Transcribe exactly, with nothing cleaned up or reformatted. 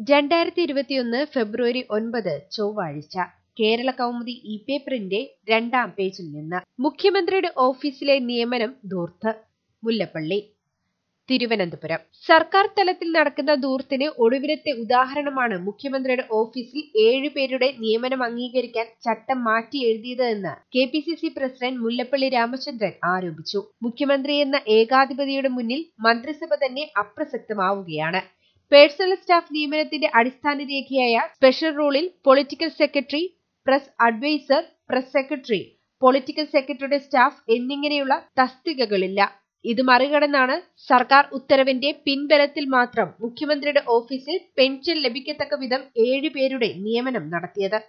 രണ്ടായിരത്തി ഇരുപത്തിയൊന്ന് ഫെബ്രുവരി ഒൻപത് ചൊവ്വാഴ്ച കേരള കൗമുദി ഇ പേപ്പറിന്റെ രണ്ടാം പേജിൽ നിന്ന് മുഖ്യമന്ത്രിയുടെ ഓഫീസിലെ നിയമനം ധൂർത്ത്. മുല്ലപ്പള്ളി. തിരുവനന്തപുരം. സർക്കാർ തലത്തിൽ നടക്കുന്ന ധൂർത്തിന് ഒടുവിലത്തെ ഉദാഹരണമാണ് മുഖ്യമന്ത്രിയുടെ ഓഫീസിൽ ഏഴുപേരുടെ നിയമനം അംഗീകരിക്കാൻ ചട്ടം മാറ്റി എഴുതിയത് എന്ന് K P C C president Mullappally Ramachandran ആരോപിച്ചു. മുഖ്യമന്ത്രി എന്ന ഏകാധിപതിയുടെ മുന്നിൽ മന്ത്രിസഭ തന്നെ അപ്രസക്തമാവുകയാണ്. പേഴ്സണൽ സ്റ്റാഫ് നിയമനത്തിന്റെ അടിസ്ഥാന രേഖയായ സ്പെഷ്യൽ റൂളിൽ political secretary, press adviser, press secretary, political സെക്രട്ടറിയുടെ സ്റ്റാഫ് എന്നിങ്ങനെയുള്ള തസ്തികകളില്ല. ഇത് മറികടന്നാണ് സർക്കാർ ഉത്തരവിന്റെ പിൻബലത്തിൽ മാത്രം മുഖ്യമന്ത്രിയുടെ ഓഫീസിൽ പെൻഷൻ ലഭിക്കത്തക്ക വിധം ഏഴുപേരുടെ നിയമനം നടത്തിയത്.